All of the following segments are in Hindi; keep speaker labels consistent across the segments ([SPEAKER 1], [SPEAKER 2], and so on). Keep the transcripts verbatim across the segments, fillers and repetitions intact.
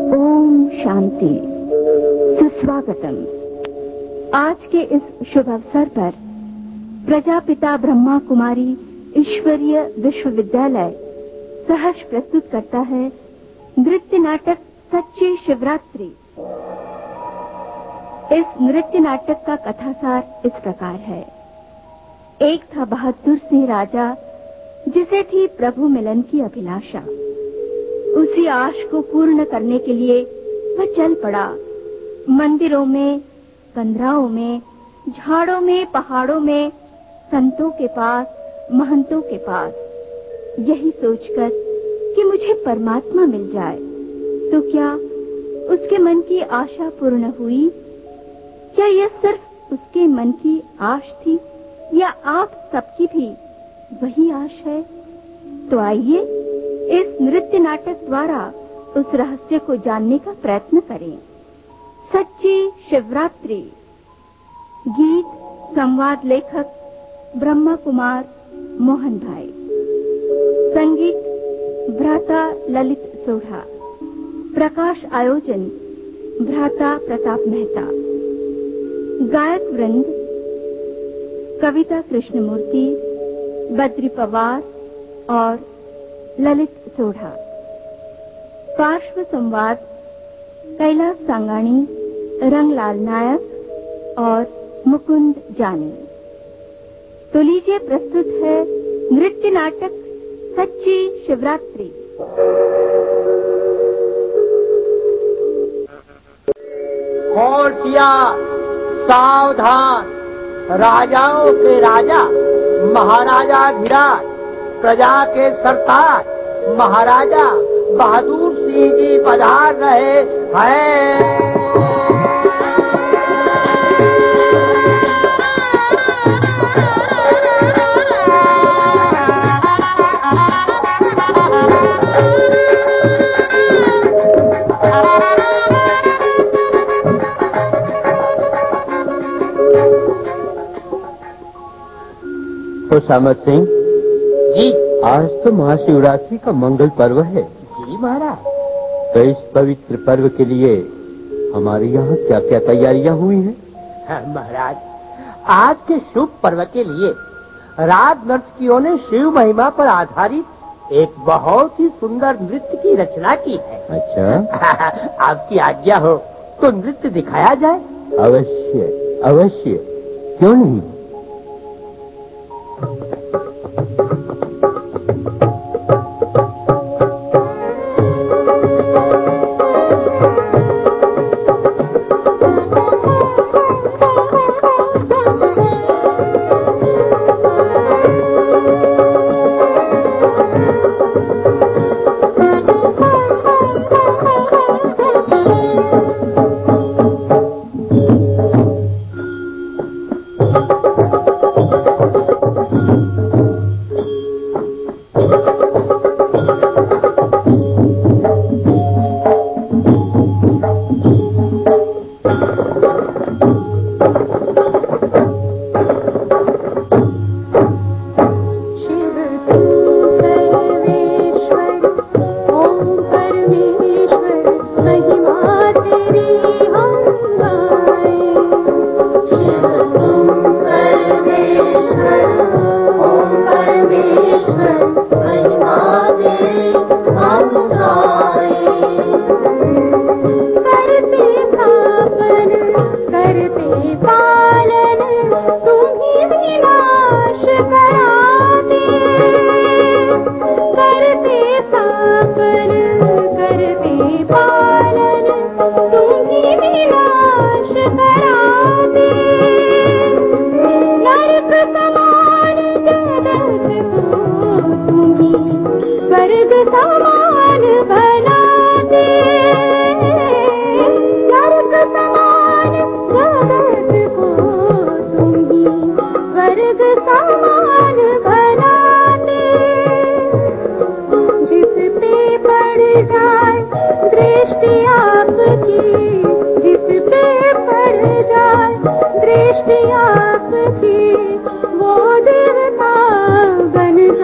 [SPEAKER 1] ओम शांति। सुस्वागतम। आज के इस शुभ अवसर पर प्रजापिता ब्रह्मा कुमारी ईश्वरीय विश्वविद्यालय सहर्ष प्रस्तुत करता है नृत्य नाटक सच्ची शिवरात्रि। इस नृत्य नाटक का कथासार इस प्रकार है। एक था बहादुर सिंह राजा, जिसे थी प्रभु मिलन की अभिलाषा। उसी आश को पूर्ण करने के लिए वह चल पड़ा। मंदिरों में, कंदराओं में, झाड़ों में, पहाड़ों में, संतों के पास, महंतों के पास, यही सोचकर कि मुझे परमात्मा मिल जाए। तो क्या उसके मन की आशा पूर्ण हुई? क्या यह सिर्फ उसके मन की आश थी या आप सबकी भी वही आश है? तो आइए इस नृत्य नाटक द्वारा उस रहस्य को जानने का प्रयत्न करें। सच्ची शिवरात्रि। गीत संवाद लेखक ब्रह्मा कुमार मोहन भाई। संगीत भ्राता ललित सोढ़ा। प्रकाश आयोजन भ्राता प्रताप मेहता। गायक वृंद कविता कृष्णमूर्ति, बद्री पवार और ललित सोढ़ा। पार्श्व संवाद कैलाश सांगाणी, रंगलाल नायक और मुकुंद जानी। तो लीजिए प्रस्तुत है नृत्य नाटक सच्ची शिवरात्रि।
[SPEAKER 2] होशियार, सावधान, राजाओं के राजा महाराजा धीराज, प्रजा के सरताज महाराजा बहादुर सिंह जी पधार रहे हैं।
[SPEAKER 3] खुशामद सिंह
[SPEAKER 2] जी,
[SPEAKER 3] आज तो महाशिवरात्रि का मंगल पर्व है।
[SPEAKER 2] जी महाराज।
[SPEAKER 3] तो इस पवित्र पर्व के लिए हमारे यहाँ क्या क्या तैयारियां हुई हैं?
[SPEAKER 2] हाँ, महाराज, आज के शुभ पर्व के लिए राज नर्तकियों ने शिव महिमा पर आधारित एक बहुत ही सुंदर नृत्य की रचना की है।
[SPEAKER 3] अच्छा।
[SPEAKER 2] आपकी आज्ञा हो तो नृत्य दिखाया जाए?
[SPEAKER 3] अवश्य अवश्य, क्यों नहीं।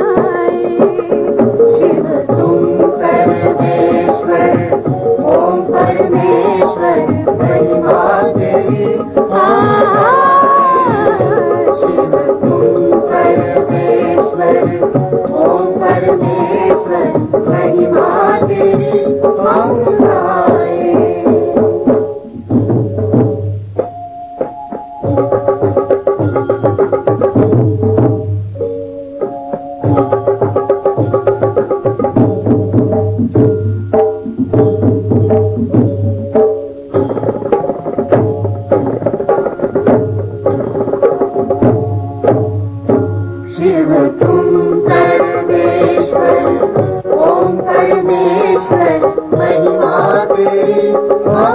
[SPEAKER 4] ओम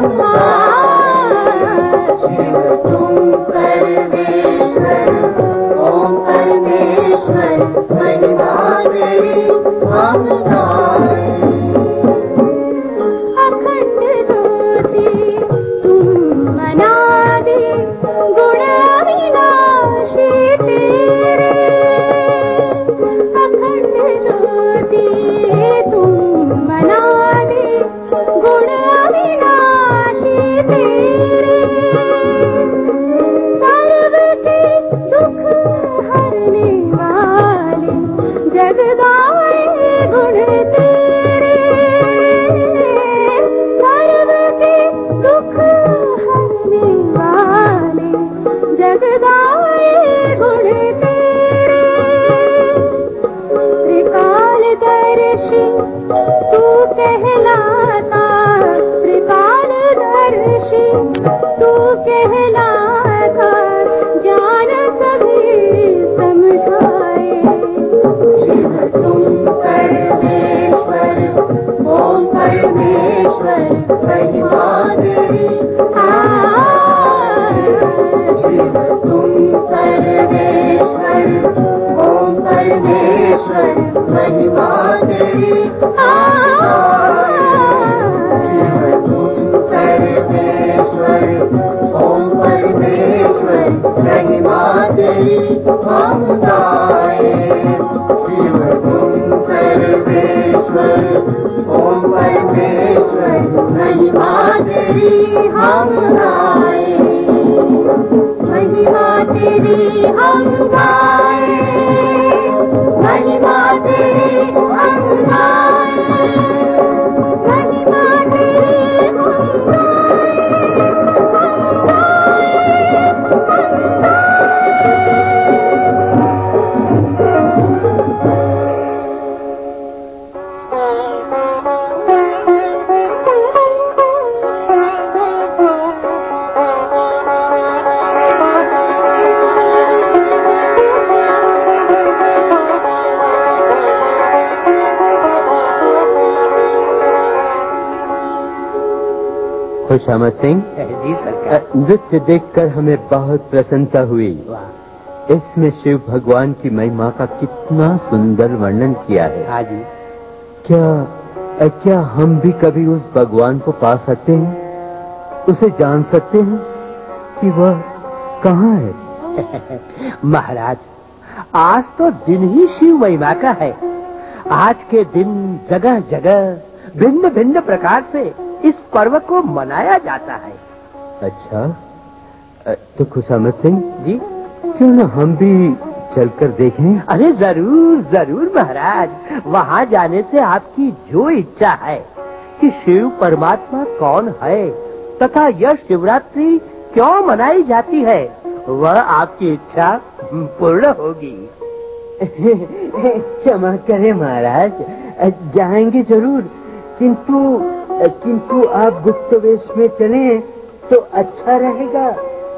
[SPEAKER 4] हम शिव तुम सर्वेश्वर ओम परमेश्वर महिमा तेरी हम अखंड ज्योति तुम अनादि गुण अविनाशी तेरे अखंड ज्योति तुम अनादि गुण अविनाशी तेरे सर्व के दुख हरने वाले जगदाए गुण तेरे सर्व के दुख हरने वाले जगदाए गुण तेरे त्रिकालदर्शी तू कहलाता त्रिकालदर्शी तू कहलाता ज्ञान सभी समझाए शिव तुम सर्वेश्वर ओम परमेश्वर महिमा तेरी शिव तुम सर्वेश्वर ओम परमेश्वर महिमा तेरी शिव तुम सर्वेश्वर ओम परमेश्वर महिमा तेरी हम गाए शिव तुम सर्वेश्वर ओम परमेश्वर महिमा तेरी हम गाए महिमा तेरी हम गाए महिमा तेरी हम गाए महिमा तेरी हम
[SPEAKER 3] खुशामद सिंह
[SPEAKER 2] जी सरकार।
[SPEAKER 3] नृत्य देखकर हमें बहुत प्रसन्नता हुई। इसमें शिव भगवान की महिमा का कितना सुंदर वर्णन किया है।
[SPEAKER 2] हाँ जी।
[SPEAKER 3] क्या क्या हम भी कभी उस भगवान को पा सकते हैं, उसे जान सकते हैं कि वह कहाँ है?
[SPEAKER 2] महाराज, आज तो दिन ही शिव महिमा का है। आज के दिन जगह जगह भिन्न भिन्न प्रकार से इस पर्व को मनाया जाता है।
[SPEAKER 3] अच्छा, तो खुशामद सिंह
[SPEAKER 2] जी,
[SPEAKER 3] क्यों न हम भी चलकर देखें?
[SPEAKER 2] अरे जरूर जरूर महाराज, वहाँ जाने से आपकी जो इच्छा है कि शिव परमात्मा कौन है तथा यह शिवरात्रि क्यों मनाई जाती है, वह आपकी इच्छा पूर्ण होगी।
[SPEAKER 3] क्षमा करें महाराज, जाएंगे जरूर, किंतु किंतु आप गुप्तवेश में चलें तो अच्छा रहेगा।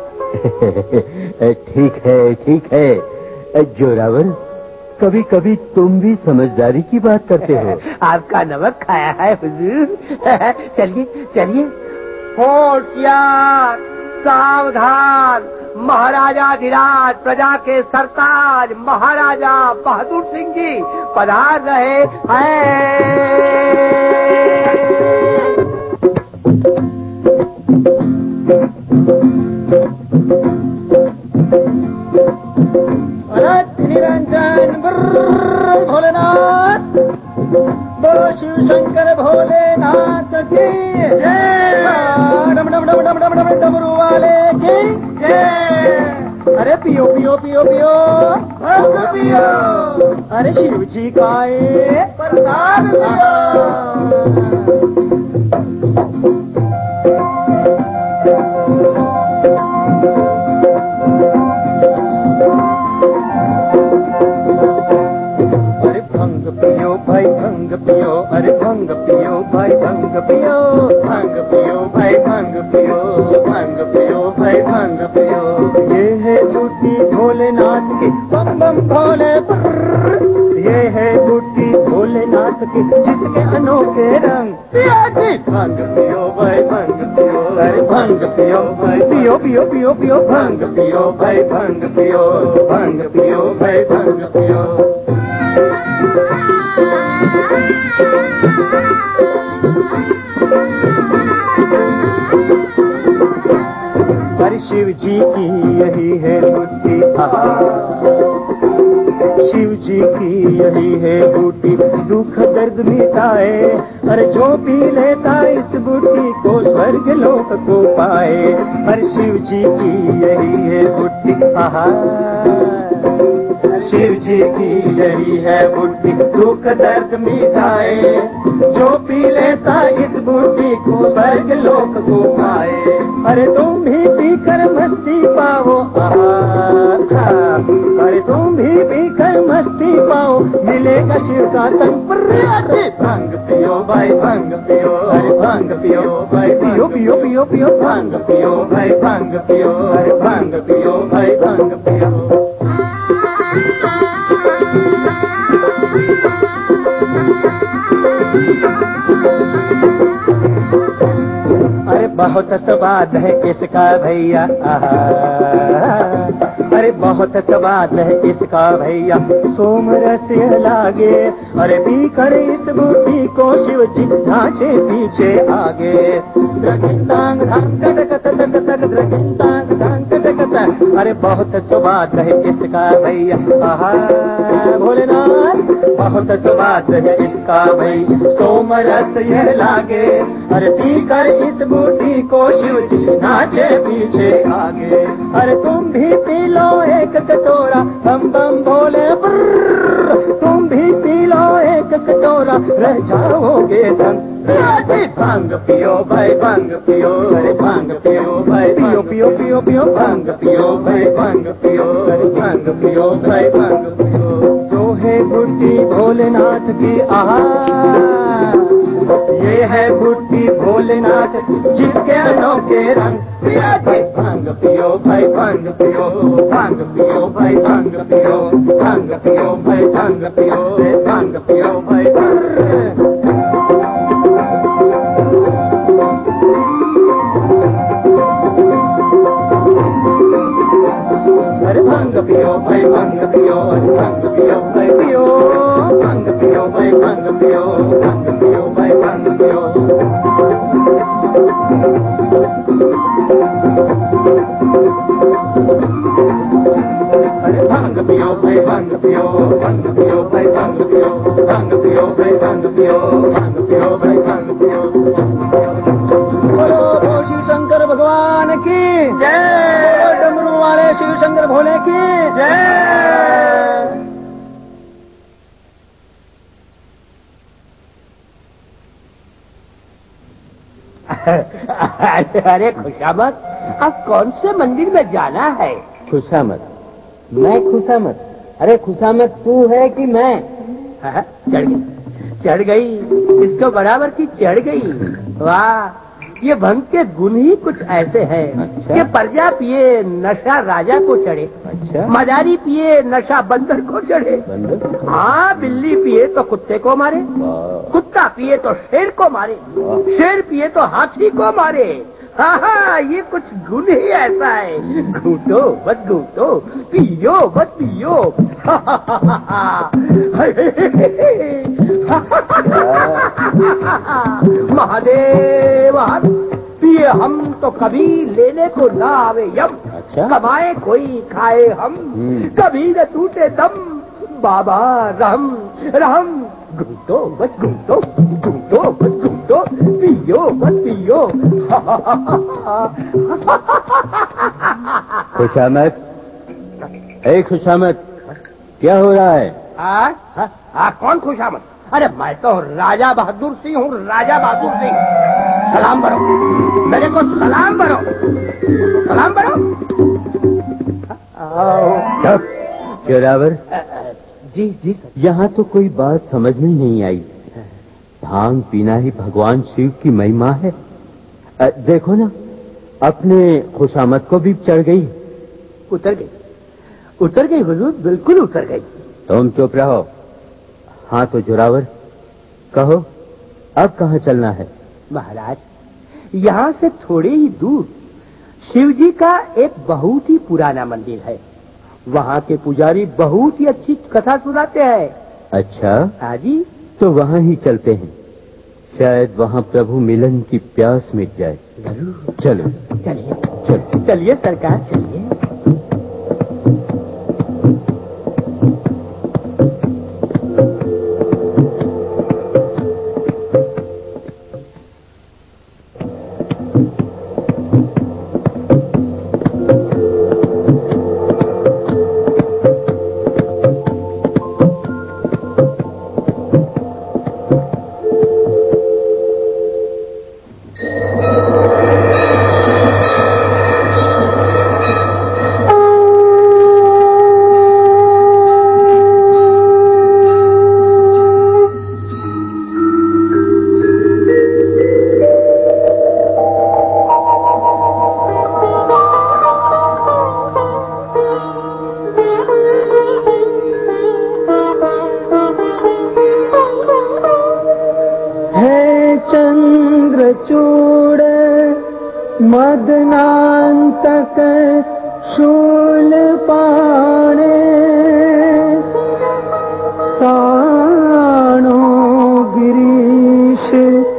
[SPEAKER 3] ठीक है ठीक है जोरावर, कभी कभी तुम भी समझदारी की बात करते हो।
[SPEAKER 2] आपका नमक खाया है हुजूर। चलिए चलिए। होशियार, सावधान, महाराजा धीराज प्रजा के सरताज महाराजा बहादुर सिंह जी पधार रहे हैं। निरंजन भोलेनाथ, बोलो शिव शंकर भोलेनाथ की जय। डम डम डम डम डम डम डमरू वाले की जय। अरे पियो पियो पियो पियो भंग पियो, अरे शिव जी का प्रसाद पियो। अरे भंग पियो भाई भंग पियो, भंग पियो भाई भंग पियो, भंग पियो भाई भंग पियो। ये है बूटी भोलेनाथ की बम बम भोले, ये है बूटी भोलेनाथ की जिसके अनोखे रंग। भंग पियो भाई भंग पियो, अरे भंग पियो भाई पियो पियो पियो पियो भंग पियो भाई भंग पियो भंग पियो भाई भंग पियो। अरे शिव जी की यही है बुद्धि, शिव जी की यही है बूटी दुख दर्द मिटाए। अरे जो पी लेता इस बूटी को स्वर्ग लोक को पाए। अरे शिव जी की यही है बूटी, आहा शिव जी की यही है बूटी दुख दर्द मिटाए। जो पी लेता इस बूटी को स्वर्ग लोक को पाए। अरे तुम भी पीकर मस्ती पाओ, आहा अरे तुम भी पीकर मस्ती पाओ, मिलेगा शिव का संग। अरे भंग पियो भाई भंग पियो, अरे भंग पियो भाई पियो पियो पियो पियो भंग पियो भाई भंग पियो, अरे भंग पियो भाई भंग पियो। अरे बहुत स्वाद है इसका भैया, अरे बहुत स्वाद है इसका भैया सोम रस लागे। अरे पी कर इस बूटी को शिव जी ढांचे पीछे आगे। द्रगिंतांग धांग कटक तक तक द्रगिंतांग धांग कटक तक। अरे बहुत स्वाद है इसका भैया, आहा भोलेनाथ बहुत स्वाद है इसका भैया सोम रस यह लागे। अरे पी कर इस बूटी को शिव जी नाचे पीछे आगे। अरे तुम भी पी लो एक कटोरा बम बम भोले ब्रर। तुम भी पी लो एक कटोरा रह जाओगे धन। भांग पियो भाई भांग पियो, अरे भांग पियो भाई पियो पियो पियो पियो भांग पियो भाई भांग पियो, अरे भांग पियो भाई भांग पियो। जो है बुद्धि भोलेनाथ की, आहा ये है बुद्धि भोलेनाथ जिसके अनोखे रंग। भांग पियो भाई भांग पियो, भांग पियो भाई भांग पियो, भांग पियो भाई भांग पियो, भांग पियो भाई। अरे भांग पियो भाई भांग पियो, भांग पियो भाई पियो, भांग पियो भाई भांग पियो, भांग पियो भाई भांग पियो। अरे भांग पियो भाई भांग पियो, भांग पियो भाई भांग पियो, भांग पियो भाई भांग पियो, भांग पियो भाई भांग पियो। बोलो शिव शंकर भगवान की जय, डमरू वाले शिव शंकर भोले की जय।
[SPEAKER 5] अरे अरे खुशामद, अब कौन से मंदिर में जाना है?
[SPEAKER 3] खुशामद, मैं खुशामद? अरे खुशामद तू है कि मैं?
[SPEAKER 5] हाँ, चढ़ गई चढ़ गई इसको बराबर की चढ़ गई। वाह, ये भंग के गुण ही कुछ ऐसे हैं।
[SPEAKER 3] अच्छा?
[SPEAKER 5] कि प्रजा पिए नशा राजा को चढ़े।
[SPEAKER 3] अच्छा?
[SPEAKER 5] मदारी पिए नशा बंदर को चढ़े।
[SPEAKER 3] बंदर?
[SPEAKER 5] हाँ, बिल्ली पिए तो कुत्ते को मारे, कुत्ता पिए तो शेर को मारे, शेर पिए तो हाथी को मारे। हाँ हाँ, ये कुछ गुण ही ऐसा है। घूटो बस घूटो, पियो बस पियो। महादेव पिए हम तो कभी लेने को ना आवे यम।
[SPEAKER 3] अच्छा?
[SPEAKER 5] कमाए कोई खाए हम, कभी न टूटे दम। बाबा रहम रहम। घूटो बस घूटो, घूटो बस घूटो, पियो बस पियो।
[SPEAKER 3] खुशामद, ए खुशामद, क्या हो रहा है?
[SPEAKER 5] आ, आ, आ, कौन खुशामद? अरे मैं तो राजा बहादुर सिंह हूँ, राजा बहादुर सिंह। सलाम भरो, मेरे को सलाम भरो, सलाम भरो।
[SPEAKER 3] जोरावर
[SPEAKER 5] जी जी।
[SPEAKER 3] यहाँ तो कोई बात समझ में नहीं आई। भांग पीना ही भगवान शिव की महिमा है। आ, देखो ना, अपने खुशामद को भी चढ़ गई।
[SPEAKER 5] उतर गई, उतर गई हुजूर, बिल्कुल उतर गई।
[SPEAKER 3] तुम चुप रहो। हाँ तो जोरावर, कहो अब कहाँ चलना है?
[SPEAKER 5] महाराज, यहाँ से थोड़े ही दूर शिव जी का एक बहुत ही पुराना मंदिर है। वहाँ के पुजारी बहुत ही अच्छी कथा सुनाते हैं।
[SPEAKER 3] अच्छा,
[SPEAKER 5] हाँ जी।
[SPEAKER 3] तो वहाँ ही चलते हैं, शायद वहाँ प्रभु मिलन की प्यास मिट जाए।
[SPEAKER 5] जरूर।
[SPEAKER 3] चलो
[SPEAKER 5] चलिए
[SPEAKER 3] चलो।
[SPEAKER 5] चलिए सरकार, चलिए। चूड़ मदनांतक शूल पाणे स्थाणो गिरीश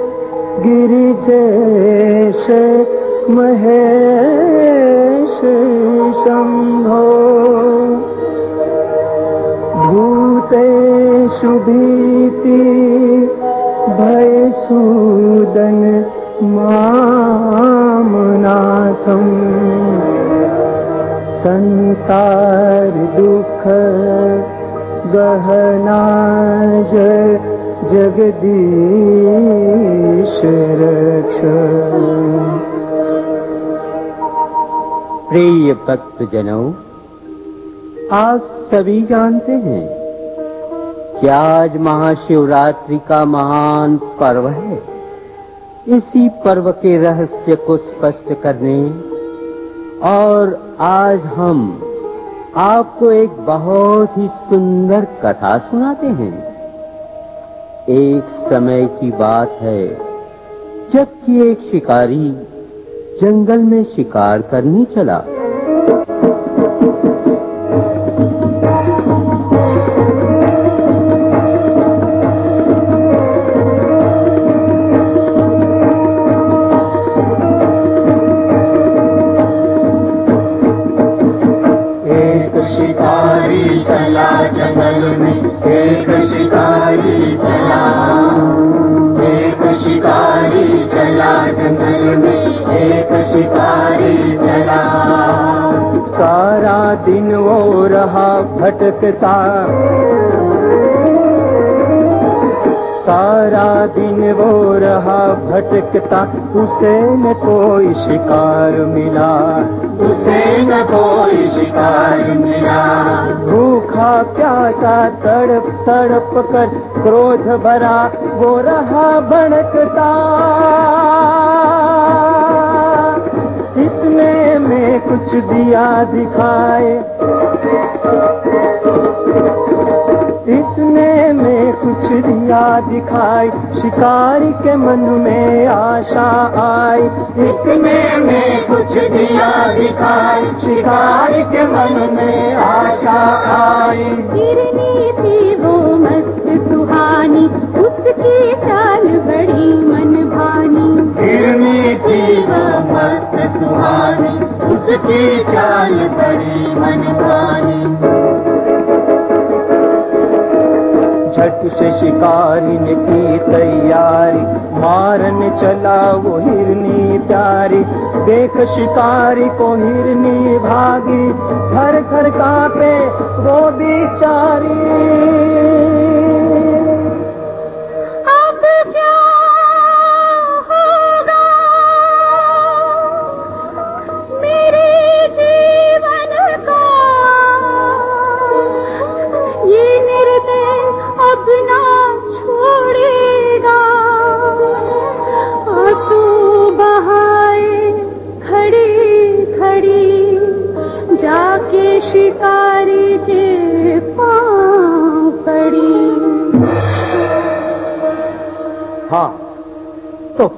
[SPEAKER 5] गिरिजेश महेश शंभो भूतेषु भीति भयसूदन मामनाथम् संसार दुख गहनाज जगदीश रक्ष।
[SPEAKER 3] प्रिय भक्त जनों, आप सभी जानते हैं कि आज महाशिवरात्रि का महान पर्व है। इसी पर्व के रहस्य को स्पष्ट करने और आज हम आपको एक बहुत ही सुंदर कथा सुनाते हैं। एक समय की बात है जबकि एक शिकारी जंगल में शिकार करने चला।
[SPEAKER 4] जंगल में एक शिकारी चला, एक शिकारी चला जंगल में एक शिकारी चला।
[SPEAKER 2] सारा दिन वो रहा भटकता, सारा दिन वो रहा भटकता, उसे न कोई शिकार मिला,
[SPEAKER 4] उसे न कोई शिकार मिला।
[SPEAKER 2] भूखा प्यासा तड़प तड़प कर क्रोध भरा वो रहा भड़कता। इतने में कुछ दिया दिखाए, इतने में कुछ दिया दिखाई, शिकारी के मन में आशा आई।
[SPEAKER 4] इतने में कुछ दिया दिखाई,
[SPEAKER 2] शिकारी के मन में आशा आई।
[SPEAKER 1] हिरनी थी वो मस्त सुहानी, उसकी चाल बड़ी मन भानी।
[SPEAKER 4] हिरनी थी वो मस्त सुहानी, उसकी चाल बड़ी मन भानी।
[SPEAKER 2] झट से शिकारी ने की तैयारी, मारने चला वो हिरनी प्यारी। देख शिकारी को हिरनी भागी, थर थर कांपे वो बेचारी।
[SPEAKER 1] अब क्या होगा मेरे जीवन का, ये निर्दय अब ना छोड़ेगा। आंसू बहाए खड़ी खड़ी जाके शिकारी के पांव पड़ी।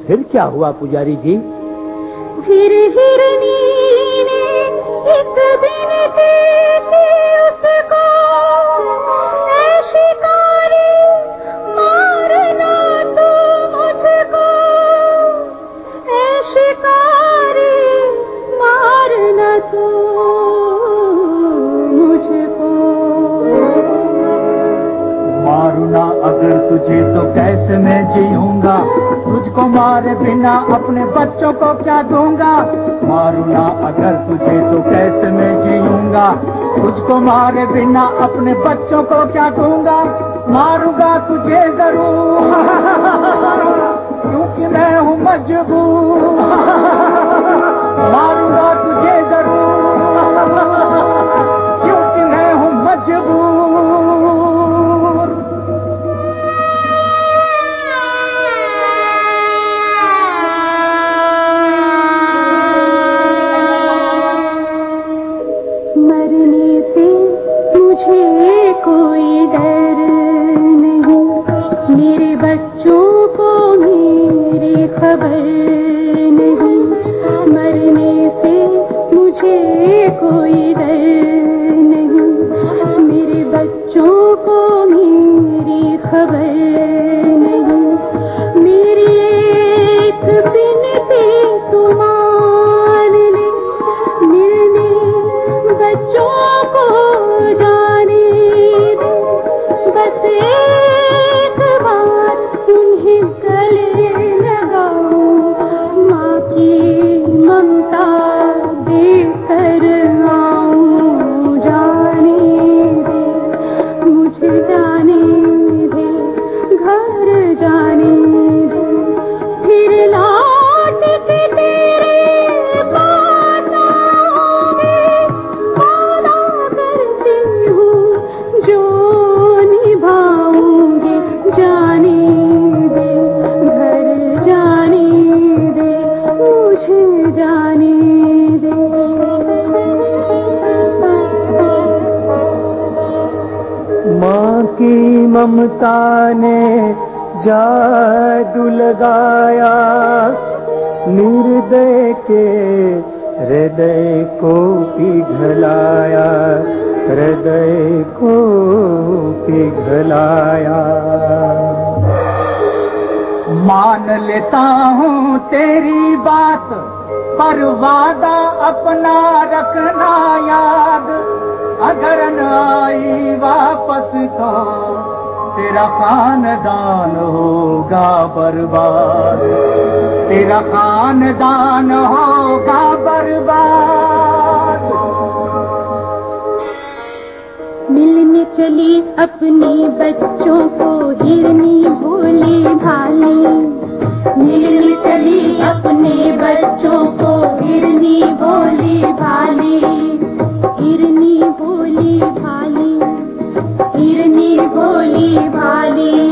[SPEAKER 3] फिर क्या हुआ पुजारी जी?
[SPEAKER 1] फिर हिरनी ने एक बिनती की उसको, ऐ शिकारी मारना तू मुझको, ऐ शिकारी मारना तू मुझको।
[SPEAKER 2] मारू ना अगर तुझे तो कैसे मैं जीऊंगा, तुझको मारे बिना अपने बच्चों को क्या दूंगा। मारू ना अगर तुझे तो कैसे मैं जीऊंगा, तुझको मारे बिना अपने बच्चों को क्या दूंगा। मारूंगा तुझे जरूर क्योंकि मैं हूँ मजबूर, मारूंगा तुझे जरूर क्योंकि मैं हूँ मजबूर।
[SPEAKER 1] मरने से मुझे कोई डर नहीं, मेरे बच्चों को मेरी खबर नहीं। मरने से मुझे कोई डर नहीं, मेरे बच्चों को मेरी खबर नहीं। मेरी एक बिनती तू मान ले, मिलने बच्चों को जाने दे। बस एक बार उन्हें गले लगाऊं, माँ की ममता देकर आऊं। जाने दे मुझे, जाने दे घर जाने दे, फिर लौट के तेरे पास आऊंगी। वादा करती हूँ जो निभाऊंगी। जाने दे घर जाने दे मुझे, जाने दे।
[SPEAKER 3] माँ की ममता ने जादू लगाया, निर्दय के हृदय को पिघलाया, हृदय को पिघलाया।
[SPEAKER 2] मान लेता हूँ तेरी बात, पर वादा अपना रखना याद। अगर न आई वापस तो तेरा खानदान होगा बर्बाद, तेरा खानदान होगा बर्बाद।
[SPEAKER 1] मिलने चली अपने बच्चों को हिरनी भोली भाली, मिलने चली अपने बच्चों को हिरनी भोली भाली। हिरनी भोली भाली, हिरनी भोली भाली।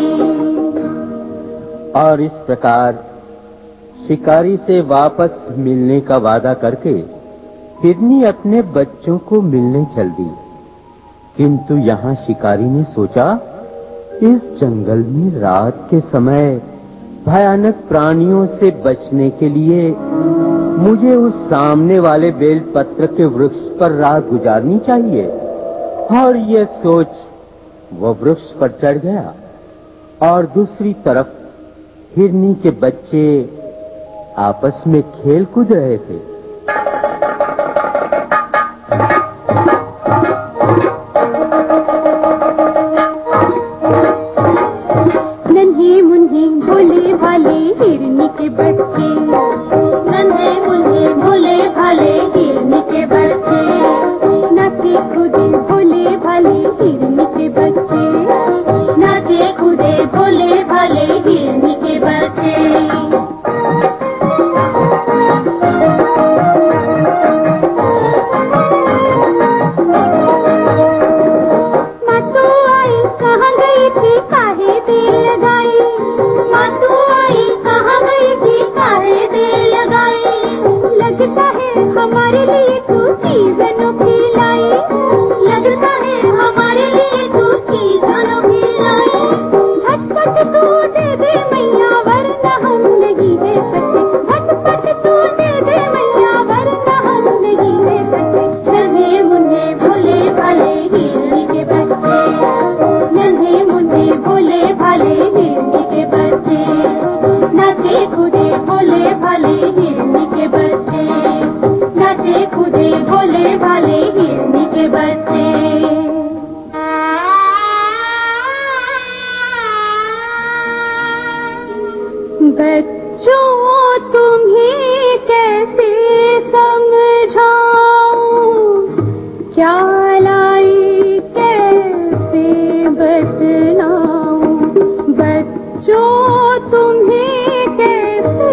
[SPEAKER 3] और इस प्रकार शिकारी से वापस मिलने का वादा करके हिरनी अपने बच्चों को मिलने चल दी। किंतु यहाँ शिकारी ने सोचा, इस जंगल में रात के समय भयानक प्राणियों से बचने के लिए मुझे उस सामने वाले बेलपत्र के वृक्ष पर रात गुजारनी चाहिए। और यह सोच वो वृक्ष पर चढ़ गया और दूसरी तरफ हिरनी के बच्चे आपस में खेल कूद रहे थे।
[SPEAKER 1] नन्हे मुन्हे भोले भाले हिरनी के बच्चे, नन्हे मुन्हे भोले भाले हिरनी के बच्चे, नाचे कूदे भोले भाले हिरनी के बच्चे, नाचे कूदे भोले भाले हिरनी के बच्चे।
[SPEAKER 6] तुम्हें कैसे समझाऊं, क्या लाई कैसे बतलाऊं, बच्चों तुम्हें कैसे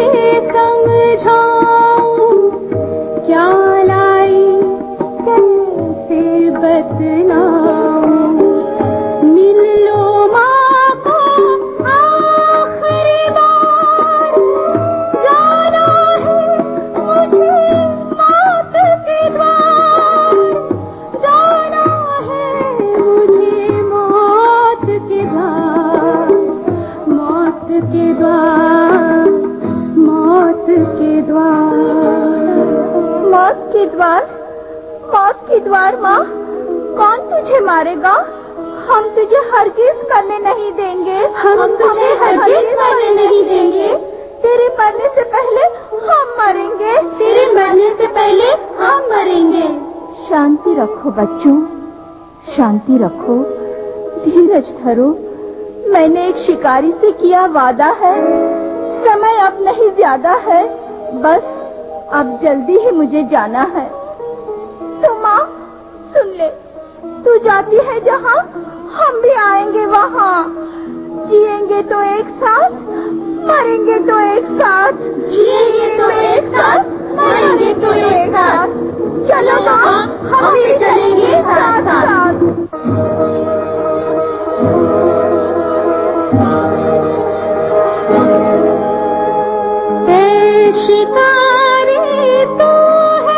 [SPEAKER 6] समझाऊं, क्या लाई कैसे बतलाऊं। मिल लो माँ को आखिरी बार, जाना है मुझे मौत के द्वार, जाना है मुझे मौत के द्वार, मौत के द्वार, मौत के द्वार।
[SPEAKER 1] मौत के द्वार, मौत के द्वार माँ, कौन तुझे मारेगा? हम तुझे हरगिज करने नहीं देंगे,
[SPEAKER 6] हम तुझे हरगिज मरने नहीं देंगे।
[SPEAKER 1] तेरे मरने से पहले हम मरेंगे,
[SPEAKER 6] तेरे मरने से पहले हम मरेंगे।
[SPEAKER 1] शांति रखो बच्चों, शांति रखो, धीरज धरो। मैंने एक शिकारी से किया वादा है, समय अब नहीं ज्यादा है, बस अब जल्दी ही मुझे जाना है। तो माँ सुन ले, तू जाती है जहाँ, हम भी आएंगे वहाँ। जिएंगे तो एक साथ, मरेंगे तो एक साथ,
[SPEAKER 6] जिएंगे तो एक साथ, मरेंगे तो एक साथ।
[SPEAKER 1] चलो माँ, हम भी चलेंगे साथ साथ।
[SPEAKER 6] ऐ शिकारी तू है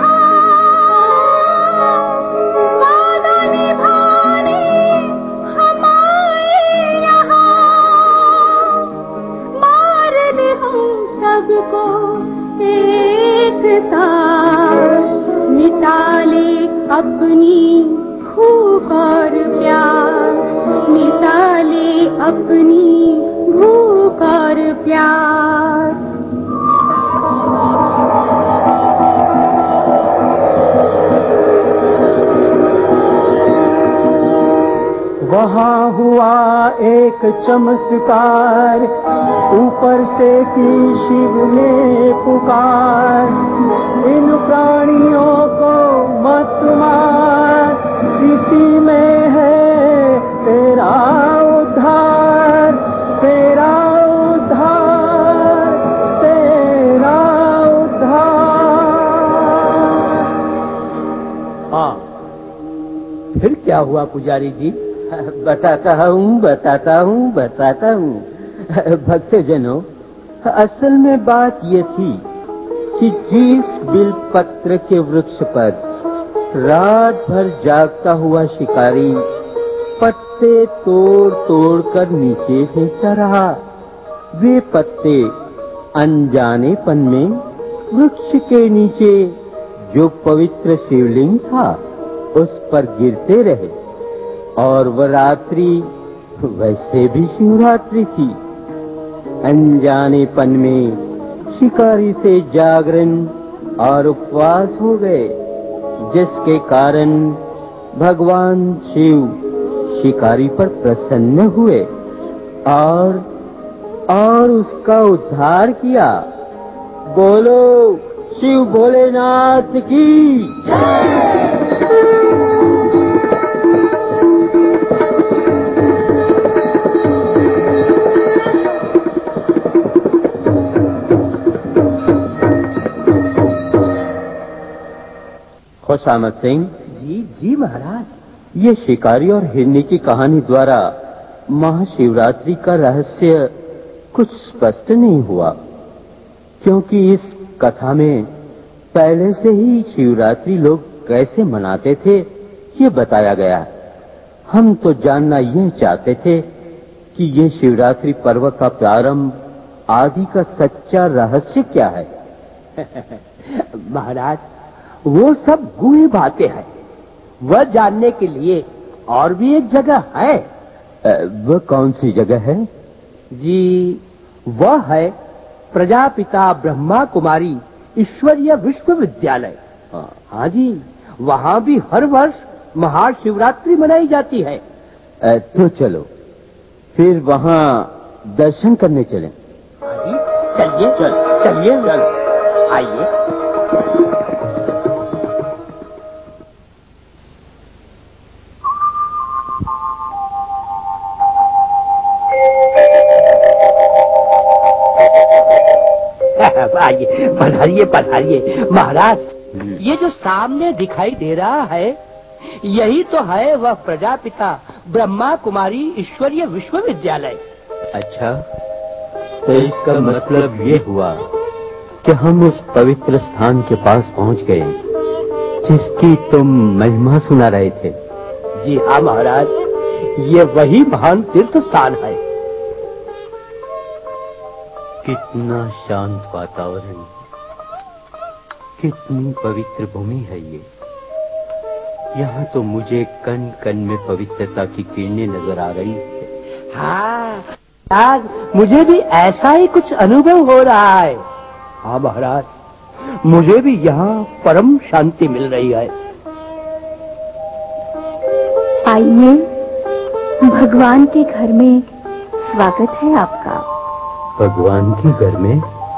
[SPEAKER 6] कहाँ, वादा निभाने हम आए यहाँ, मार दे हम सबको एक साथ, मिटा ले अपनी भूख और प्यास, मिटा ले अपनी भूख और प्यास।
[SPEAKER 2] वहाँ हुआ एक चमत्कार, ऊपर से की शिव ने पुकार, इन प्राणियों को मत मार, इसी में है तेरा उद्धार, तेरा उद्धार, तेरा उद्धार।
[SPEAKER 5] हाँ, फिर क्या हुआ पुजारी जी?
[SPEAKER 3] बताता हूँ बताता हूँ बताता हूँ भक्तजनों, असल में बात ये थी कि जिस बिलपत्र के वृक्ष पर रात भर जागता हुआ शिकारी पत्ते तोड़ तोड़ कर नीचे फेंकता रहा, वे पत्ते अनजानेपन में वृक्ष के नीचे जो पवित्र शिवलिंग था उस पर गिरते रहे, और वह रात्रि वैसे भी शिवरात्रि थी। अनजानेपन में शिकारी से जागरण और उपवास हो गए, जिसके कारण भगवान शिव शिकारी पर प्रसन्न हुए और और उसका उद्धार किया। बोलो शिव भोलेनाथ की जय। खुशामद सिंह
[SPEAKER 5] जी जी महाराज,
[SPEAKER 3] ये शिकारी और हिरनी की कहानी द्वारा महाशिवरात्रि का रहस्य कुछ स्पष्ट नहीं हुआ, क्योंकि इस कथा में पहले से ही शिवरात्रि लोग कैसे मनाते थे ये बताया गया। हम तो जानना यह चाहते थे कि ये शिवरात्रि पर्व का प्रारंभ आदि का सच्चा रहस्य क्या है।
[SPEAKER 5] महाराज, वो सब गूढ़ी बातें हैं, वह जानने के लिए और भी एक जगह है।
[SPEAKER 3] वह कौन सी जगह है?
[SPEAKER 5] जी, वह है प्रजापिता ब्रह्मा कुमारी ईश्वरीय विश्वविद्यालय। हाँ जी, वहाँ भी हर वर्ष महाशिवरात्रि मनाई जाती है।
[SPEAKER 3] तो चलो फिर वहाँ दर्शन करने चलें।
[SPEAKER 5] हाँ जी, चलिए चल चलिए चल आइए। आइए पधारिए पधारिए महाराज। ये जो सामने दिखाई दे रहा है यही तो है वह प्रजापिता ब्रह्मा कुमारी ईश्वरीय विश्वविद्यालय।
[SPEAKER 3] अच्छा, तो इसका मतलब ये हुआ कि हम उस पवित्र स्थान के पास पहुंच गए जिसकी तुम महिमा सुना रहे थे।
[SPEAKER 5] जी हाँ महाराज, ये वही महान तीर्थ स्थान है।
[SPEAKER 3] कितना शांत वातावरण, कितनी पवित्र भूमि है ये। यहाँ तो मुझे कण कण में पवित्रता की किरणें नजर आ रही है।
[SPEAKER 5] हाँ आज मुझे भी ऐसा ही कुछ अनुभव हो रहा है। हाँ महाराज, मुझे भी यहाँ परम शांति मिल रही है।
[SPEAKER 1] आइए, भगवान के घर में स्वागत है आपका।
[SPEAKER 3] भगवान के घर में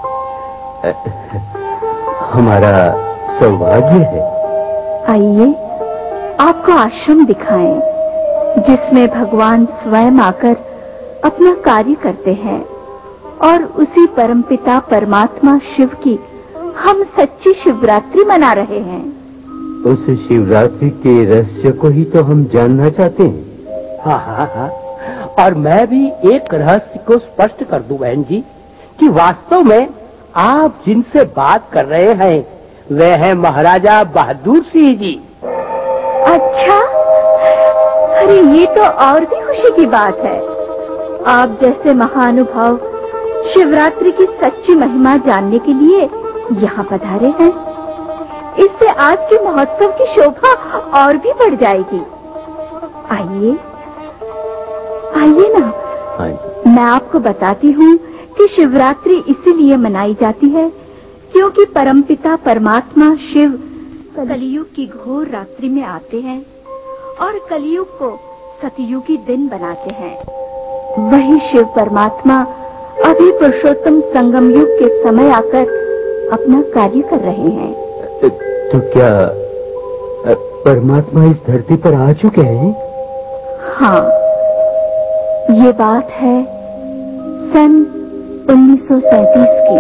[SPEAKER 3] हमारा सौभाग्य है।
[SPEAKER 1] आइए आपको आश्रम दिखाएं जिसमें भगवान स्वयं आकर अपना कार्य करते हैं और उसी परमपिता परमात्मा शिव की हम सच्ची शिवरात्रि मना रहे हैं।
[SPEAKER 3] उस शिवरात्रि के रहस्य को ही तो हम जानना चाहते हैं।
[SPEAKER 5] हाँ हाँ हाँ, और मैं भी एक रहस्य को स्पष्ट कर दूं बहन जी कि वास्तव में आप जिनसे बात कर रहे हैं वे हैं महाराजा बहादुर सिंह जी।
[SPEAKER 1] अच्छा, अरे ये तो और भी खुशी की बात है। आप जैसे महानुभाव शिवरात्रि की सच्ची महिमा जानने के लिए यहाँ पधारे हैं। इससे आज के महोत्सव की शोभा और भी बढ़ जाएगी। आइए आइए ना, मैं आपको बताती हूँ कि शिवरात्रि इसीलिए मनाई जाती है क्योंकि परमपिता परमात्मा शिव कलियुग की घोर रात्रि में आते हैं और कलियुग को सतयुगी दिन बनाते हैं। वही शिव परमात्मा अभी पुरुषोत्तम संगम युग के समय आकर अपना कार्य कर रहे हैं।
[SPEAKER 3] तो क्या परमात्मा इस धरती पर आ चुके हैं?
[SPEAKER 1] हाँ, ये बात है सन उन्नीस सौ सैंतीस की,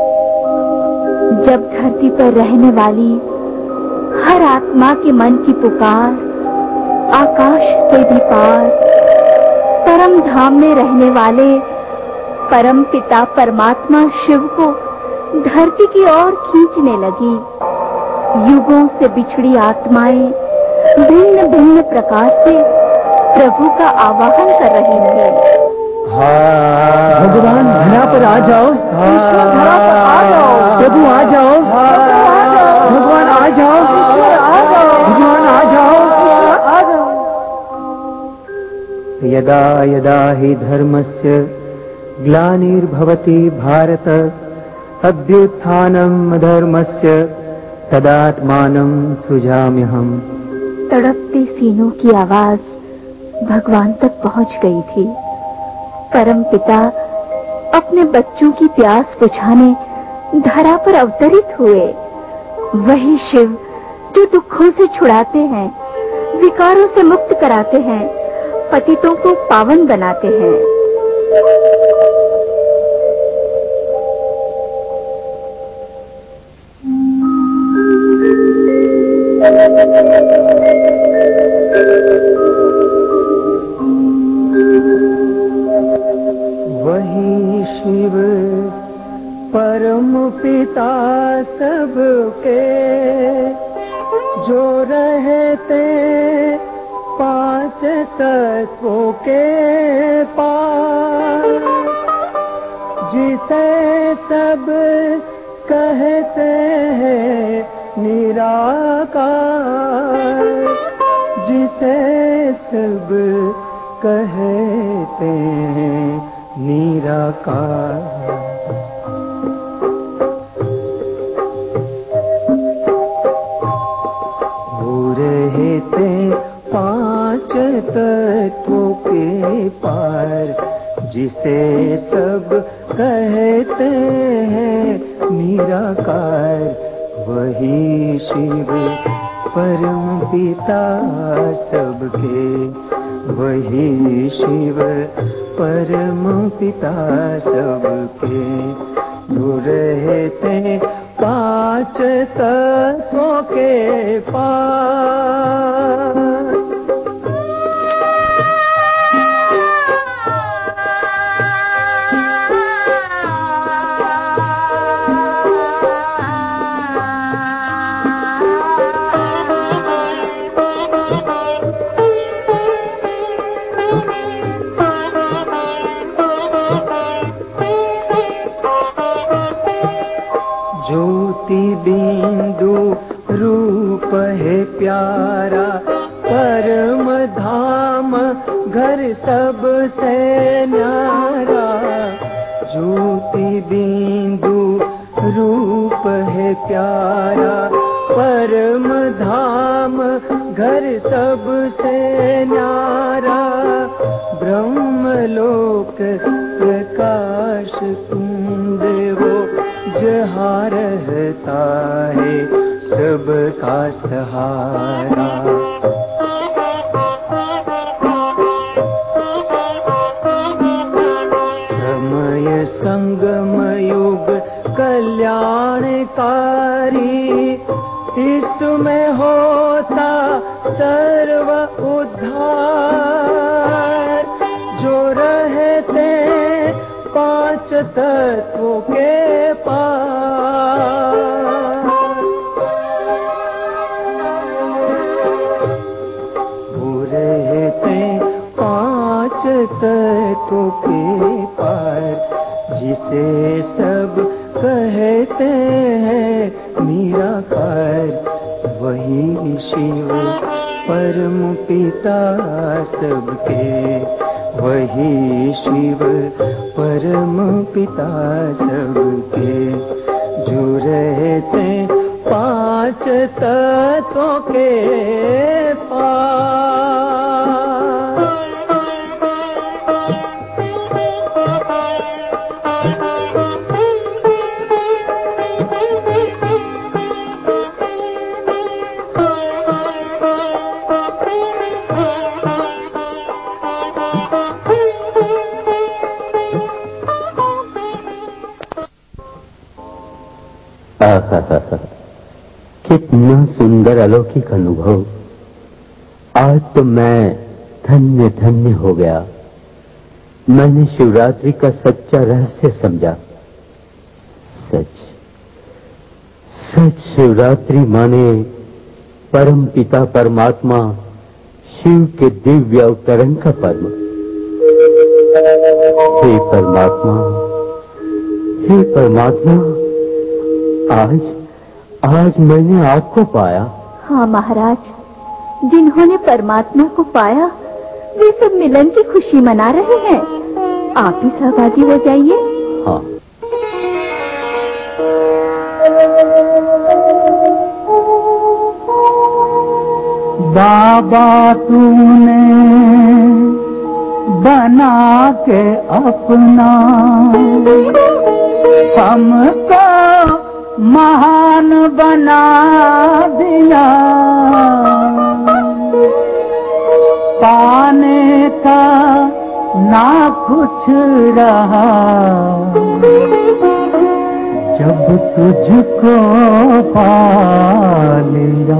[SPEAKER 1] जब धरती पर रहने वाली हर आत्मा के मन की पुकार आकाश से भी पार परम धाम में रहने वाले परम पिता परमात्मा शिव को धरती की ओर खींचने लगी। युगों से बिछड़ी आत्माएं भिन्न भिन्न प्रकार से प्रभु का आवाहन कर रही थी।
[SPEAKER 2] भगवान धरा पर आ जाओ, ईश्वर धरा पर आ जाओ, प्रभु आ जाओ, भगवान आ जाओ, ईश्वर आ जाओ, भगवान आ जाओ, आ जाओ। यदा यदा हि धर्मस्य ग्लानिर्भवति भारत अभ्युत्थानम् अधर्मस्य तदात्मानं सृजाम्यहम्।
[SPEAKER 1] तड़पते सीनों की आवाज भगवान तक पहुंच गई थी। परम पिता अपने बच्चों की प्यास बुझाने धरा पर अवतरित हुए। वही शिव जो दुखों से छुड़ाते हैं, विकारों से मुक्त कराते हैं, पतितों को पावन बनाते हैं।
[SPEAKER 2] वही शिव परम पिता सबके जो रहते पांच तत्वों के पार, जिसे सब कहते हैं निराकार, जिसे सब कहते हैं निराकार। वो रहते पांच तत्वों के पार, जिसे सब कहते
[SPEAKER 7] निराकार वही शिव परम पिता सबके, वही शिव परम पिता सबके। जो रहते पांच तत्वों के पार, बिंदु रूप है प्यारा परम धाम घर सबसे न्यारा। ज्योति बिंदु रूप है प्यारा परम धाम घर सबसे न्यारा। ब्रह्मलोक प्रकाश कुंड वो जहाँ रहता है सबका सहारा। समय संगम युग कल्याणकारी, इसमें होता सर्व उद्धार। जो रहते पांच तत्वों के पार, वो रहते पांच तत्वों के पार। जिसे सब कहते हैं निराकार, वही शिव परम पिता सबके, वही शिव परम पिता सबके। जो रहते पांच तत्वों के पार।
[SPEAKER 3] कितना सुंदर अलौकिक अनुभव। आज तो मैं धन्य धन्य हो गया। मैंने शिवरात्रि का सच्चा रहस्य समझा। सच सच शिवरात्रि माने परम पिता परमात्मा शिव के दिव्य अवतरण का पर्व। हे परमात्मा, हे परमात्मा, आज आज मैंने आपको पाया।
[SPEAKER 1] हाँ महाराज, जिन्होंने परमात्मा को पाया वे सब मिलन की खुशी मना रहे हैं। आप भी सहभागी हो जाइए।
[SPEAKER 3] हाँ।
[SPEAKER 7] बाबा तूने बना के अपना हमको महान बना दिया। पाने का ना कुछ रहा जब तुझको पा लिया।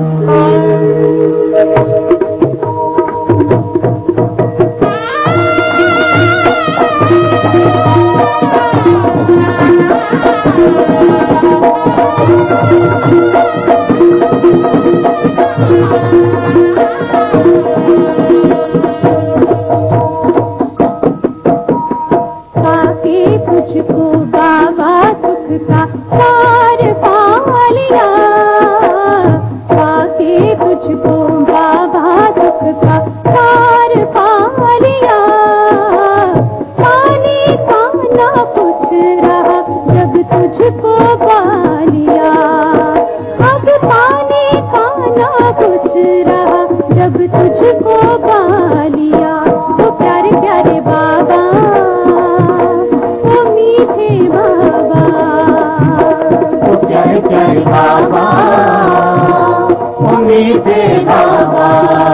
[SPEAKER 1] तुझको बाबा
[SPEAKER 4] बाबा, ओ मीठे बाबा।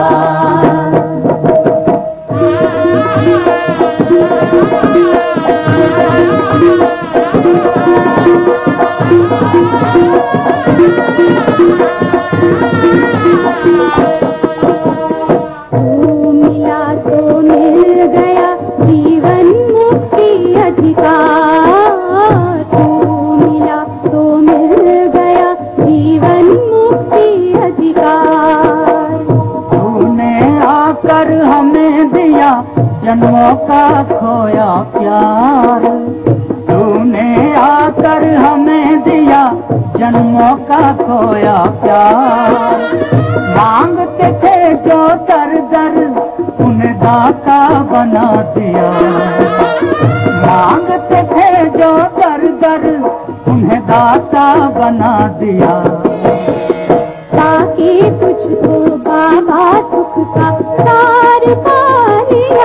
[SPEAKER 7] जन्मों का खोया प्यार तूने आकर हमें दिया, जन्मों का खोया प्यार। मांगते थे जो दर दर उन्हें दाता बना दिया, मांगते थे जो दर दर उन्हें दाता बना दिया।
[SPEAKER 1] ताकि तुझको बाबा सुख का सार पा लिया,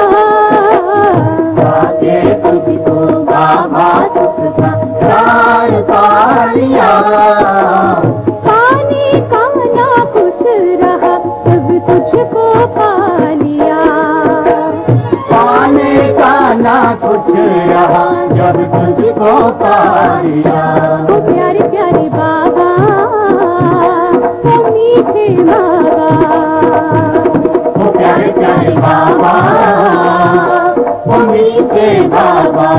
[SPEAKER 4] ताकि तुझको बाबा सुख का सार पा लिया।
[SPEAKER 1] पाने का ना कुछ रहा तब तुझको पा लिया,
[SPEAKER 4] पाने का ना कुछ रहा जब तुझको पा लिया।
[SPEAKER 1] ओ प्यारे प्यारे बाबा, ओ मीठे बाबा,
[SPEAKER 4] ओ प्यारे प्यारे बाबा, ओ मीठे बाबा।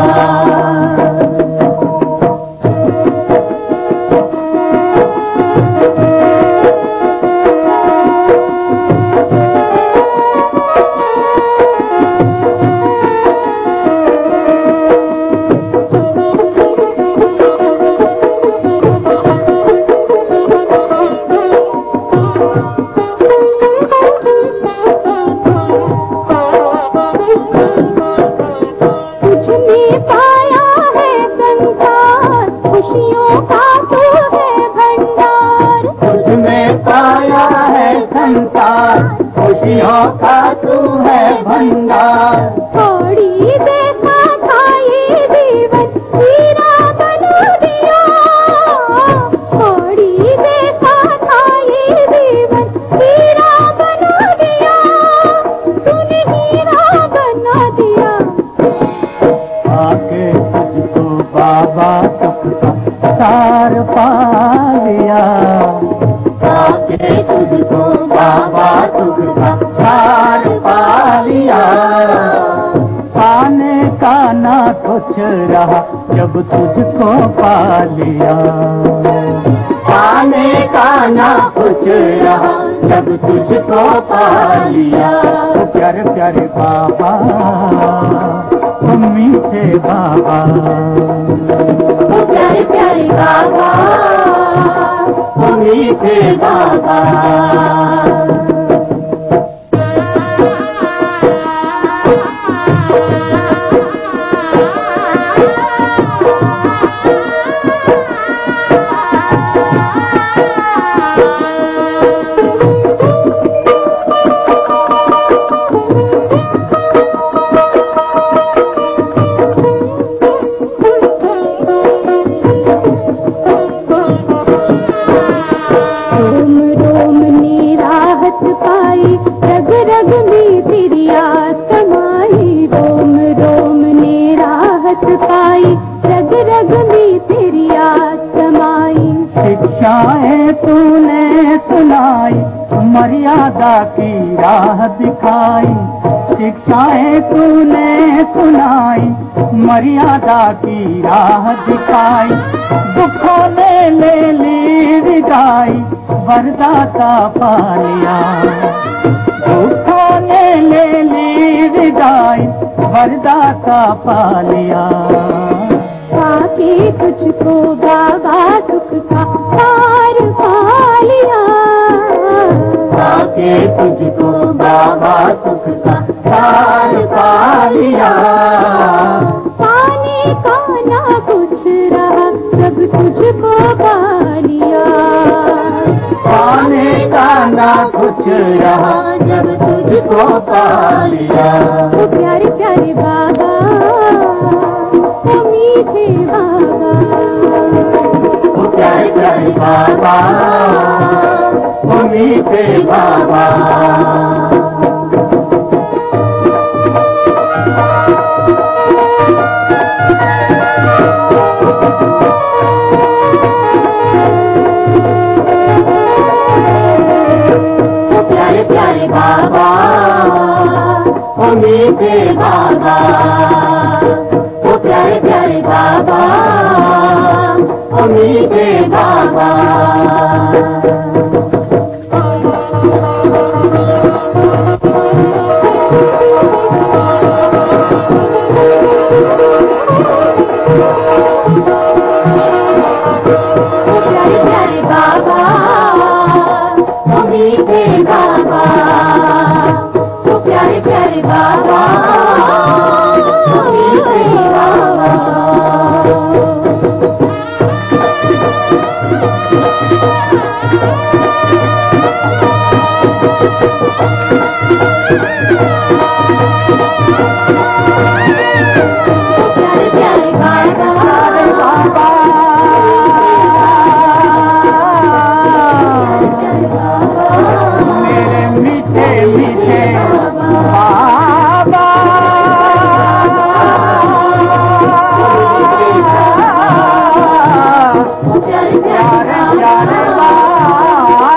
[SPEAKER 4] खुशियों का तू है भंडार।
[SPEAKER 1] थोड़ी देखा था ये जीवन हीरा बना दिया, थोड़ी देखा था ये जीवन हीरा बना दिया, तूने हीरा बना दिया।
[SPEAKER 7] आके तुझको बाबा सुख का सार पा लिया,
[SPEAKER 4] आके तुझको बाबा सुख का सार पा लिया।
[SPEAKER 7] पाने का ना कुछ रहा जब तुझको पा लिया,
[SPEAKER 4] पाने का ना कुछ रहा जब तुझको पा लिया।
[SPEAKER 7] ओ प्यारे प्यारे बाबा, ओ मीठे बाबा,
[SPEAKER 4] ओ प्यारे प्यारे बाबा, ओ मीठे बाबा।
[SPEAKER 7] शिक्षाएं तूने सुनाई, मर्यादा की राह दिखाई, शिक्षाएं तूने सुनाई, मर्यादा की राह दिखाई। दुखों ने ले ली विदाई, वरदाता पा लिया, दुखों ने ले ली विदाई, वरदाता पा लिया।
[SPEAKER 1] ताकि तुझको बाबा सुख का सार पा लिया,
[SPEAKER 4] ताकि तुझको बाबा सुख का सार पा लिया।
[SPEAKER 1] पाने का ना कुछ रहा जब तुझको पा लिया,
[SPEAKER 4] पाने का ना कुछ रहा जब तुझको पा लिया।
[SPEAKER 1] ओ प्यारे प्यारे बाबा, ओ मीठे बाबा,
[SPEAKER 4] ओ प्यारे प्यारे
[SPEAKER 7] बाबा ओ मीठे बाबा। प्यारे प्यारे बाबा ओ मीठे बाबा, ओ प्यारे प्यारे बाबा ओ मीठे बाबा। प्यारे प्यारे बाबा ओ मीठे बाबा, ओ प्यारे प्यारे बाबा ओ मीठे बाबा। प्यारे प्यारे बाबा
[SPEAKER 2] मेरे मीठे मीठे बाबा,
[SPEAKER 7] प्यारे प्यारे
[SPEAKER 2] प्यारे बाबा।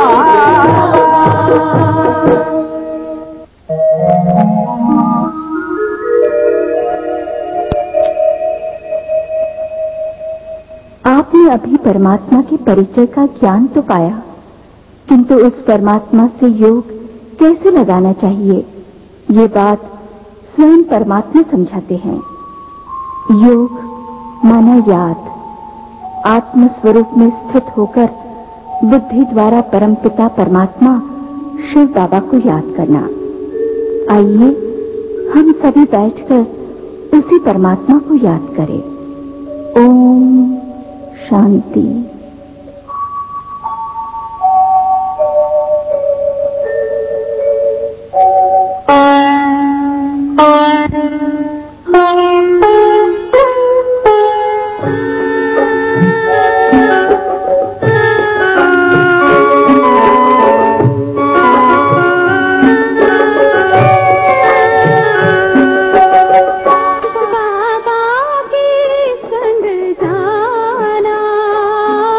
[SPEAKER 1] आपने अभी परमात्मा के परिचय का ज्ञान तो पाया, किंतु उस परमात्मा से योग कैसे लगाना चाहिए, ये बात स्वयं परमात्मा समझाते हैं। योग माना याद, आत्म स्वरूप में स्थित होकर बुद्धि द्वारा परमपिता परमात्मा शिव बाबा को याद करना। आइए हम सभी बैठकर उसी परमात्मा को याद करें। ओम शांति।
[SPEAKER 6] बाबा के संग जाना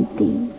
[SPEAKER 1] शांति।